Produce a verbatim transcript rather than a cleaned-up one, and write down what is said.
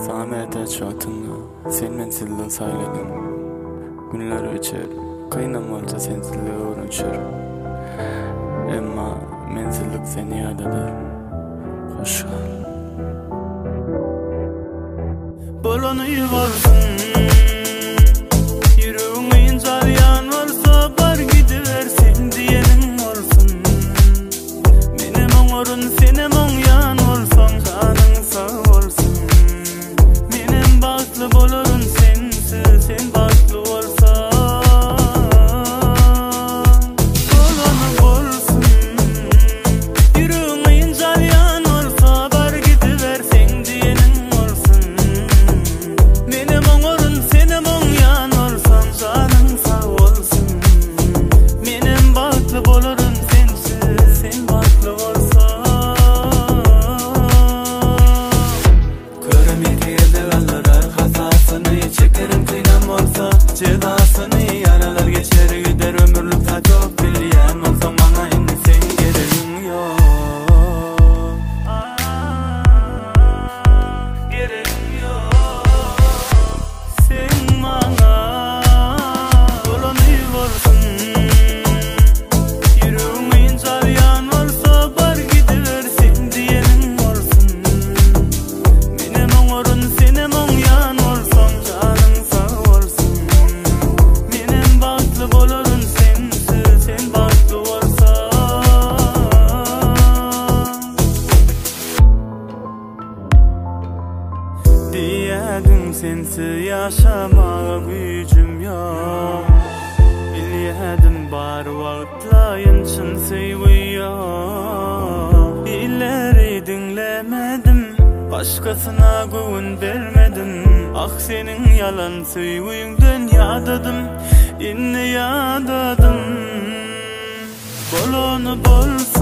Samet'e çatınla sen menzilli sayladım. Günler öçer, kıynam olsa sensizliğe uğraşır. Emma menzillik seni yad eder. Hoş kal. Bolonu yuvarsın, yüreğin incar yan olsa bar gidiversin diyenin olsun. Benim oğurun senin on yan olsan canın sağ olsun. Benim baklı bolorun sensiz sen baklı olsan. Bolonu bolsun, yüreğin incar yan olsa bar gidiversin diyenin olsun. Benim oğurun senin on yan olsan canın sağ olsun. Benim baklı bolorun sensiz sen baklı olsan. Körüm yekeyelde kalır hasasını çekerim kıynam olsa. Cezasını yaralar geçer gider ömürlük ta çok bilyen olsa bana indi sen gereğin yok. Gereğin yok. Sen bana bolonu yuvarsın, yüreğin incar yan olsa bar gidiversin diyenin olsun. Benim oğurun senin on yan olsan canın sağ olsun. Benim baklı bolorun sensiz sen baklı olsan. Diyedim sensiz yaşamaya gücüm yok. Bilyedim bar vakitlayın çın seviyor. İleri dinlemedim, başkasına güven vermedim. Ah senin yalan sevgünden yadadım, inni yadadım. Bolonu bolsun,